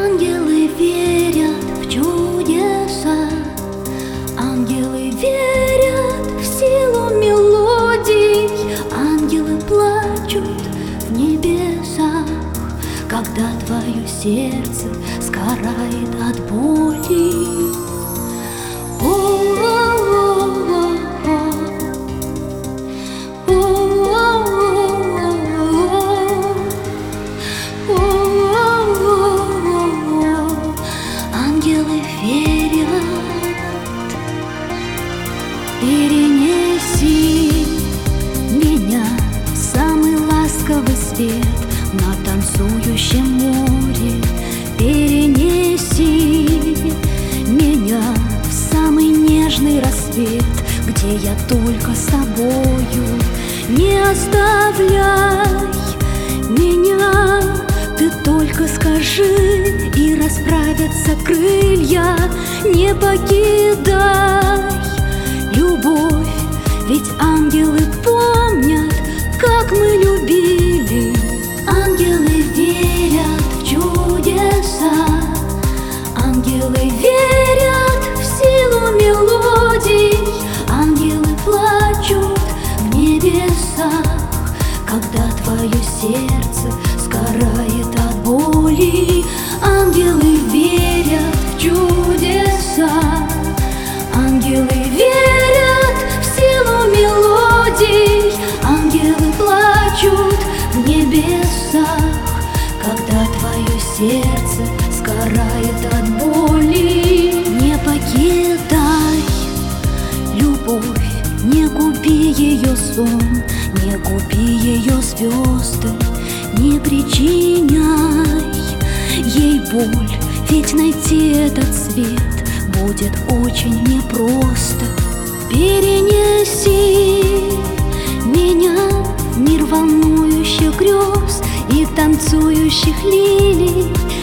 Ангелы верят в чудеса, ангелы верят в силу мелодий, ангелы плачут в небесах, когда твое сердце сгорает от боли. Ангелы верят. Перенеси меня в самый ласковый свет на танцующем море. Перенеси меня в самый нежный рассвет, где я только с тобою. Не оставляй меня, ты только скажи, и расправятся крылья. Не покидай, любовь, ведь ангелы помнят, как мы любили. Ангелы верят в чудеса, ангелы верят в силу мелодий, ангелы плачут в небесах, когда твое сердце сгорает от боли. Ангелы верят в чудеса, ангелы верят в силу мелодий, ангелы плачут в небесах, когда твое сердце сгорает от боли. Не покидай, любовь, не губи ее сон, не губи ее звезды, не причиняй ей боль, ведь найти этот свет будет очень непросто. Перенеси меня в мир волнующих грез и танцующих лилий.